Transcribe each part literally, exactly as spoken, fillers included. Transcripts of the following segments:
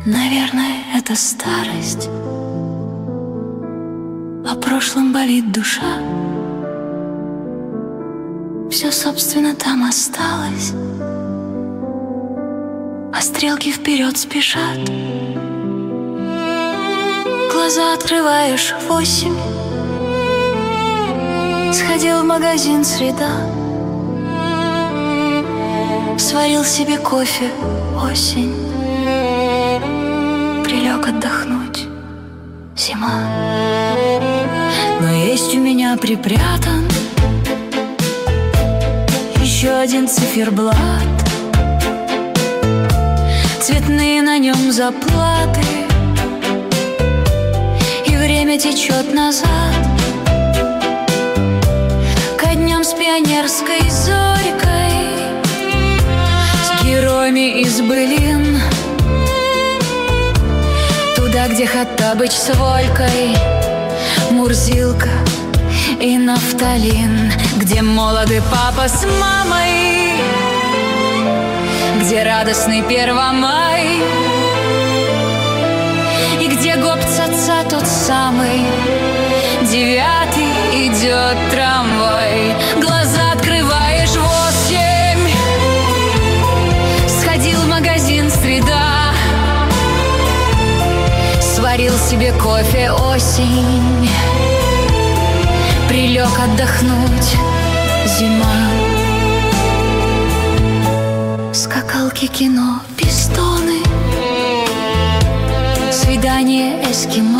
Наверное, это старость, о прошлом болит душа. Все, собственно, там осталось, а стрелки вперед спешат. Глаза открываешь в восемь, сходил в магазин «Среда», сварил себе кофе осень, прилег отдохнуть зима. Но есть у меня припрятан еще один циферблат, цветные на нем заплаты, и время течет назад ко дням с пионерской зорькой, с героями из былин, туда, где Хоттабыч с Волькой, Мурзилка и Нафталин, где молоды папа с мамой, где радостный Первомай, и где гоп-ца-ца тот самый девятый идет трамвай. Глаза открываешь в восемь, сходил в магазин «Среда», сварил себе кофе осень, прилег отдохнуть зима. Скакалки, кино, пистоны, свидание эскимо,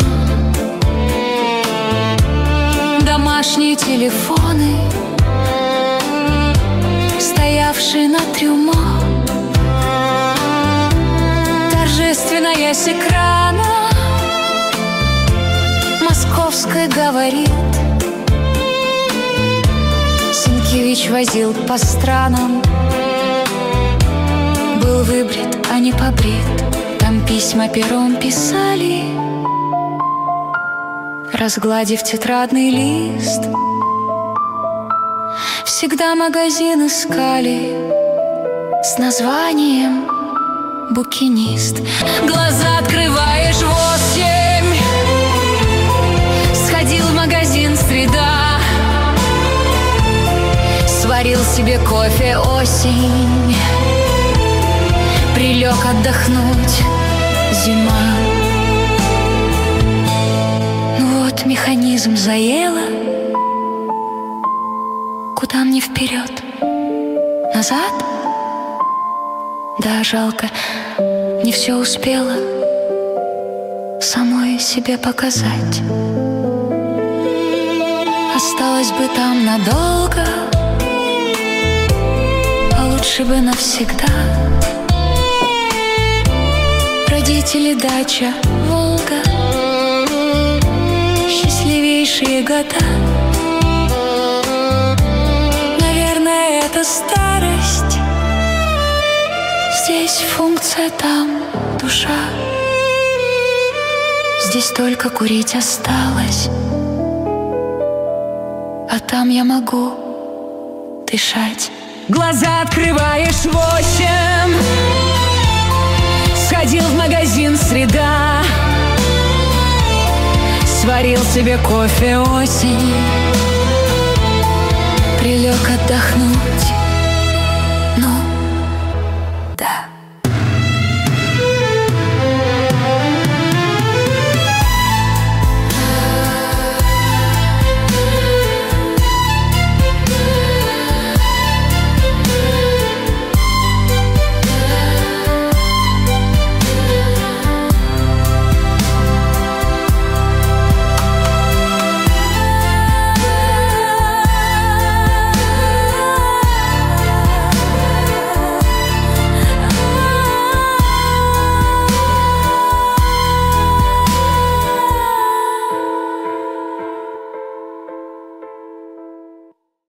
домашние телефоны, стоявшие на трюмо, торжественная с экрана московской говорит. Сенкевич возил по странам, был выбрит, а не побрит. Там письма пером писали, разгладив тетрадный лист. Всегда магазин искали с названием «Букинист». Глаза открываешь в восемь, сходил в магазин «Среда», сварил себе кофе осень, прилег отдохнуть зима. Ну вот механизм заело, куда мне вперед? Назад? Да, жалко, не все успела самой себе показать. Осталось бы там надолго, а лучше бы навсегда. Родители, дача, Волга, счастливейшие года. Наверное, это старость, здесь функция, там душа. Здесь только курить осталось, а там я могу дышать. Глаза открываешь восемь, сходил в магазин «Среда», сварил себе кофе осень, прилег отдохнуть